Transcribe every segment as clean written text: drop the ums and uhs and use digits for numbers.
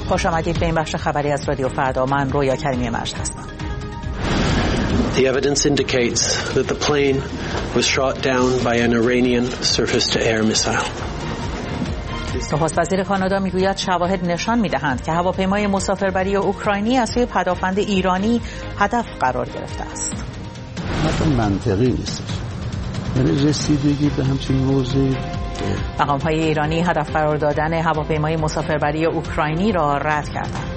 خوش آمدید به این بخش خبری از رادیو فردا. من رویا کریمی مجد هستم. The evidence indicates that the plane was shot down by an Iranian surface-to-air missile. نخست وزیر کانادا میگوید شواهد نشان میدهند که هواپیمای مسافربری اوکراینی از سوی پدافند ایرانی هدف قرار گرفته است. مثلا منطقی نیست. یعنی رسیدگی به همچین موضوعی. مقام‌های ایرانی هدف قرار دادن هواپیمای مسافربری اوکراینی را رد کردند.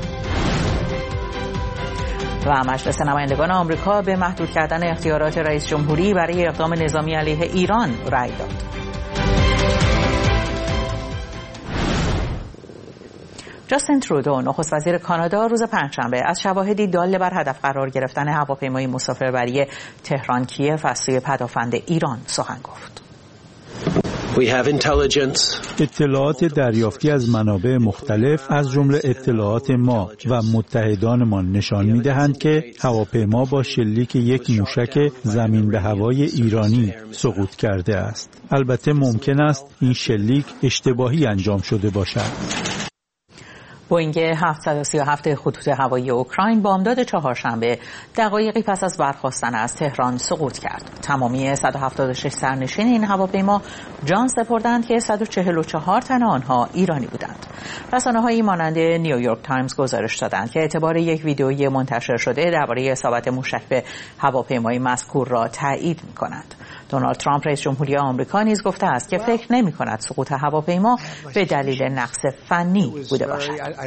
و مجلس نمایندگان آمریکا به محدود کردن اختیارات رئیس جمهوری برای اقدام نظامی علیه ایران رأی داد. جاستین ترودو نخست وزیر کانادا روز پنجشنبه از شواهدی دال بر هدف قرار گرفتن هواپیمای مسافربری تهران کیف از سوی پدافند ایران سخن گفت. اطلاعات دریافتی از منابع مختلف از جمله اطلاعات ما و متحدانمان نشان می‌دهند که هواپیما با شلیک یک موشک زمین به هوای ایرانی سقوط کرده است. البته ممکن است این شلیک اشتباهی انجام شده باشد. بوئینگ 737 خطوط هوایی اوکراین بامداد چهارشنبه دقایقی پس از برخاستن از تهران سقوط کرد. تمامی 176 سرنشین این هواپیما جان سپردند که 144 تن آنها ایرانی بودند. رسانه‌هایی مانند نیویورک تایمز گزارش دادند که اعتبار یک ویدئویی منتشر شده درباره اصابت موشک به هواپیمای مذکور را تایید می‌کند. دونالد ترامپ رئیس جمهوری آمریکا نیز گفته است که فکر نمی‌کند سقوط هواپیما به دلیل نقص فنی بوده باشد.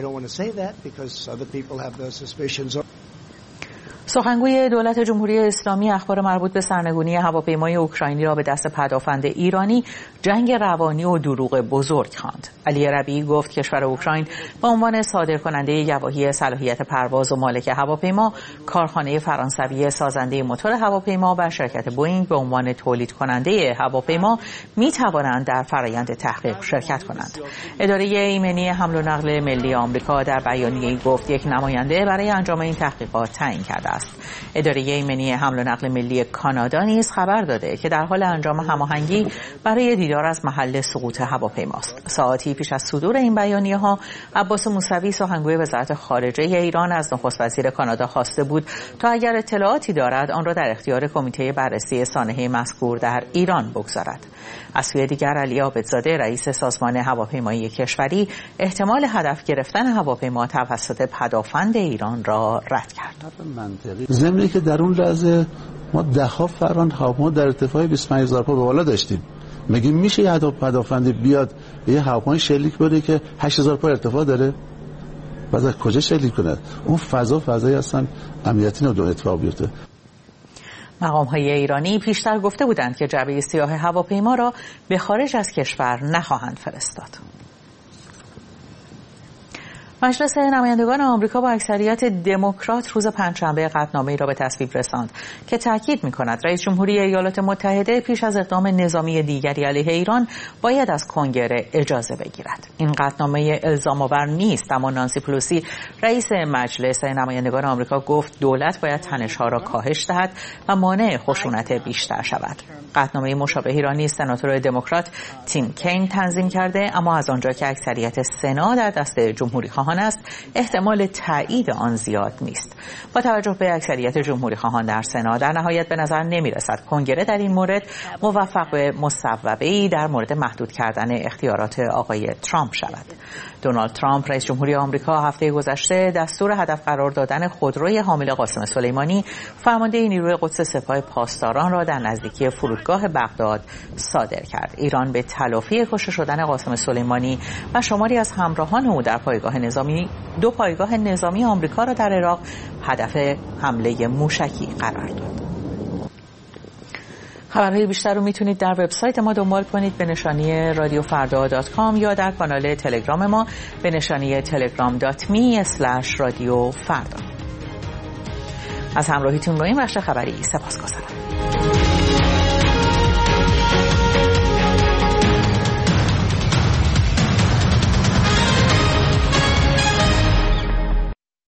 سخنگوی دولت جمهوری اسلامی اخبار مربوط به سرنگونی هواپیمای اوکراینی را به دست پدافند ایرانی جنگ روانی و دروغ بزرگ خواند. علی ربیعی گفت کشور اوکراین به عنوان صادرکننده گواهی صلاحیت پرواز و مالک هواپیما، کارخانه فرانسوی سازنده موتور هواپیما و شرکت بوئینگ به عنوان تولید کننده هواپیما می توانند در فرآیند تحقیق شرکت کنند. اداره ایمنی حمل و نقل ملی آمریکا در بیانیه‌ای گفت یک نماینده برای انجام این تحقیقات تعیین کرده است. اداره ایمنی حمل و نقل ملی کانادا نیز خبر داده که در حال انجام هماهنگی برای دیدار از محل سقوط هواپیماست. ساعتی پیش از صدور این بیانیه‌ها، عباس موسوی سخنگوی وزارت خارجه ایران از نخست وزیر کانادا خواسته بود تا اگر اطلاعاتی دارد آن را در اختیار کمیته بررسی سانحه مذکور در ایران بگذارد. از سوی دیگر علی عابدزاده رئیس سازمان هواپیمایی کشوری احتمال هدف گرفتن هواپیما توسط پدافند ایران را رد کرد. ضمنی که در اون لحظه ما ده‌ها فران هواپیما در ارتفاع 25000 پا به بالا داشتیم. میگیم میشه یه پدافند بیاد یه هواپیما شلیک بده که 8000 پا ارتفاع داره؟ بعد از کجا شلیک کنه؟ اون فضایی هستن امنیتی نداره اتفاق بیفته. مقام‌های ایرانی پیشتر گفته بودند که جعبه سیاه هواپیما را به خارج از کشور نخواهند فرستاد. مجلس نمایندگان آمریکا با اکثریت دموکرات روز پنجشنبه قطعنامه‌ای را به تصویب رساند که تاکید می‌کند رئیس جمهوری ایالات متحده پیش از اقدام نظامی دیگری علیه ایران باید از کنگره اجازه بگیرد. این قطعنامه الزام‌آور نیست، اما نانسی پلوسی رئیس مجلس نمایندگان آمریکا گفت دولت باید تنش‌ها را کاهش دهد و مانع خشونت بیشتر شود. قطعنامه مشابهی را نیز سناتور دموکرات تیم کین تنظیم کرده، اما از آنجا که اکثریت سنا در دست جمهوری‌خواهان است احتمال تایید آن زیاد نیست. با توجه به اکثریت جمهوری خواهان در سنا در نهایت به نظر نمی رسد کنگره در این مورد موفق به مصوبه‌ای در مورد محدود کردن اختیارات آقای ترامپ شود. دونالد ترامپ رئیس جمهوری آمریکا هفته گذشته دستور هدف قرار دادن خودروی حامل قاسم سلیمانی فرمانده نیروی قدس سپاه پاسداران را در نزدیکی فرودگاه بغداد صادر کرد. ایران به تلافی کشته شدن قاسم سلیمانی و شماری از همراهان او در دو پایگاه نظامی آمریکا را در عراق هدف حمله موشکی قرار داد. خبرهای بیشتر رو میتونید در وبسایت ما دنبال کنید به نشانی radiofarda.com یا در کانال تلگرام ما به نشانی telegram.me/radiofarda. از همراهیتون با این بخش خبری سپاسگزارم.